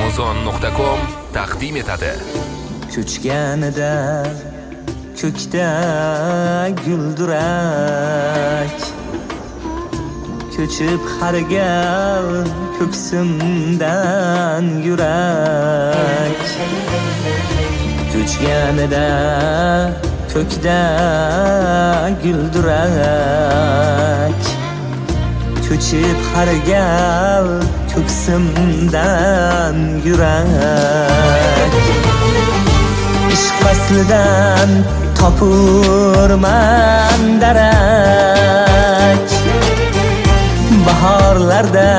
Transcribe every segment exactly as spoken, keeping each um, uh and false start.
amazon nuqta com taqdim etadi. Ko'chganida ko'kda guldurak, ko'chib har gal ko'ksimdan yurak. Ko'chganida ko'kda guldurak, ko'chib har gal ko'ksimdan yurak. Ishq faslidan topurman darak, bahorlarda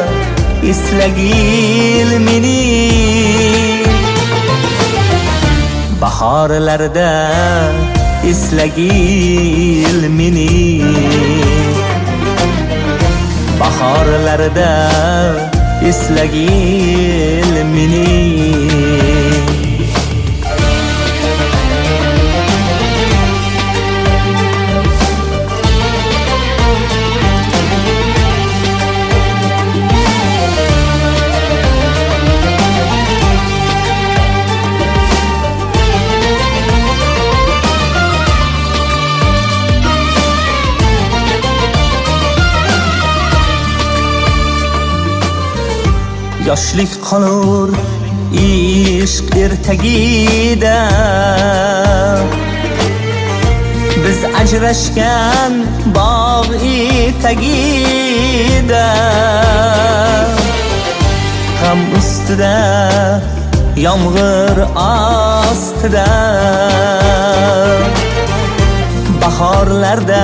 eslagil meni, bahorlarda eslagil meni, bahorlarda eslagil meni. Yoshlik qolur ishq ertagida, biz ajrashgan bog' etagida. G'am ustida, yomg'ir ostida, bahorlarda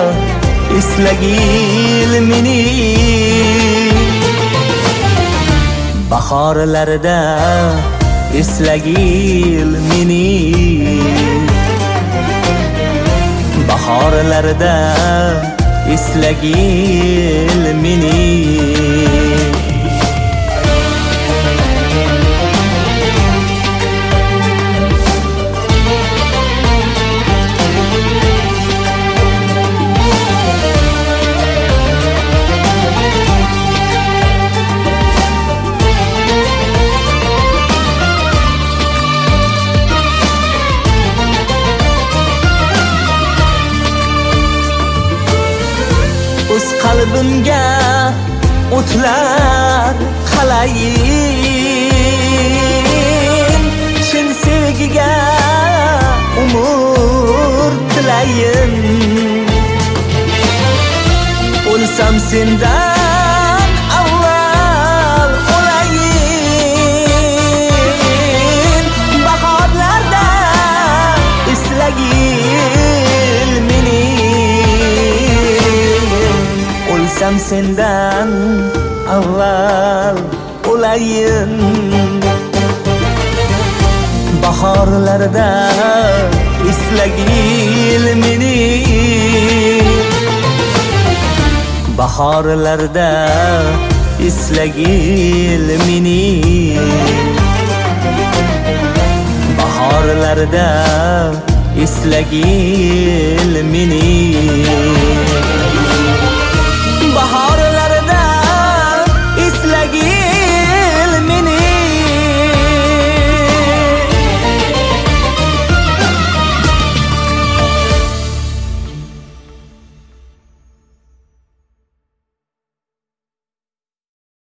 eslagil meni, bahorlarda eslagil meni, bahorlarda eslagil meni. O'z qalbimga o'tlar qalayin, chin sevgiga umr tilayin. O'lsam sendan avval o'layin, bahorlarda eslagil meni, o'lsam sendan avval o'layin. Bahorlarda eslagil meni, bahorlarda eslagil meni, bahorlarda eslagil meni.